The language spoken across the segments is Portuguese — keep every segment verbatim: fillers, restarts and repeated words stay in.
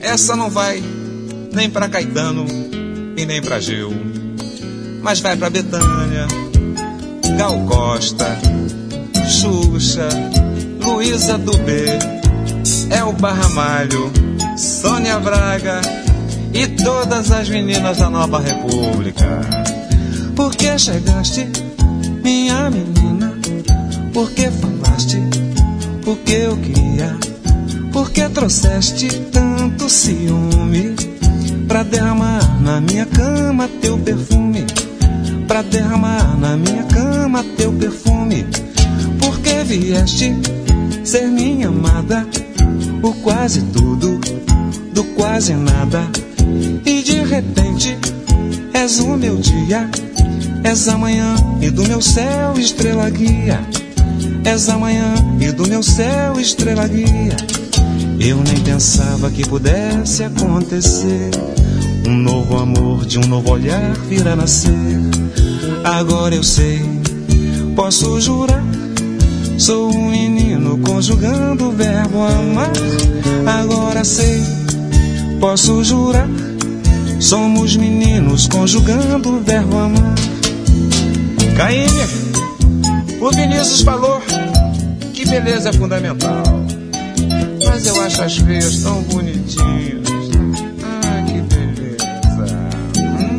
essa não vai nem pra Caetano e nem pra Gil, mas vai pra Bethânia, Gal Costa, Xuxa, Luísa Dubé, Elba Ramalho, Sônia Braga e todas as meninas da Nova República. Por que chegaste, minha menina? Por que falaste o que eu queria? Por que trouxeste tanto ciúme pra derramar na minha cama teu perfume? Pra derramar na minha cama teu perfume. Por que vieste ser minha amada? O quase tudo do quase nada. E de repente és o meu dia, és a manhã e do meu céu estrela guia. És a manhã e do meu céu estrela guia. Eu nem pensava que pudesse acontecer. Um novo amor de um novo olhar vir a nascer. Agora eu sei, posso jurar, sou um menino conjugando o verbo amar. Agora sei, posso jurar, somos meninos conjugando o verbo amar. Caíme, o Vinícius falou que beleza é fundamental, mas eu acho as feias tão bonitinhas. Ah, que beleza. Hum?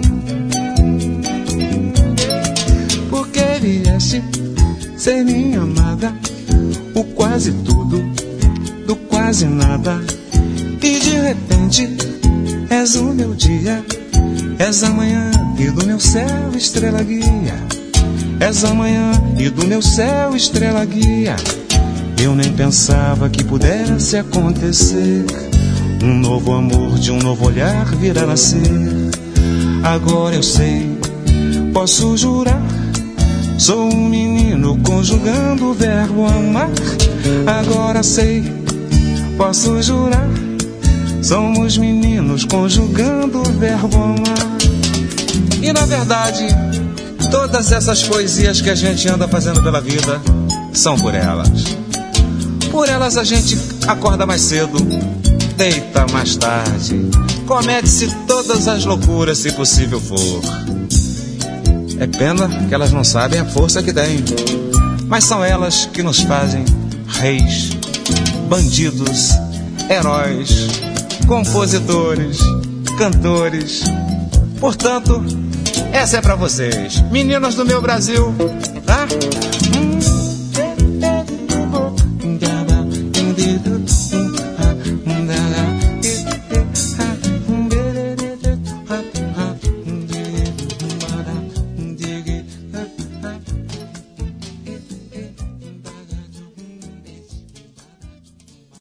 Por que vieste ser minha amada? O quase tudo do quase nada. E de repente és o meu dia, és a manhã e do meu céu estrela guia. És a manhã e do meu céu estrela guia. Eu nem pensava que pudesse acontecer. Um novo amor de um novo olhar vir a nascer. Agora eu sei, posso jurar, sou um menino conjugando o verbo amar. Agora sei, posso jurar, somos meninos conjugando o verbo amar. E na verdade, todas essas poesias que a gente anda fazendo pela vida são por elas. Por elas a gente acorda mais cedo, deita mais tarde, comete-se todas as loucuras se possível for. É pena que elas não sabem a força que têm, mas são elas que nos fazem reis, bandidos, heróis, compositores, cantores. Portanto, essa é pra vocês, meninas do meu Brasil, tá? Hum.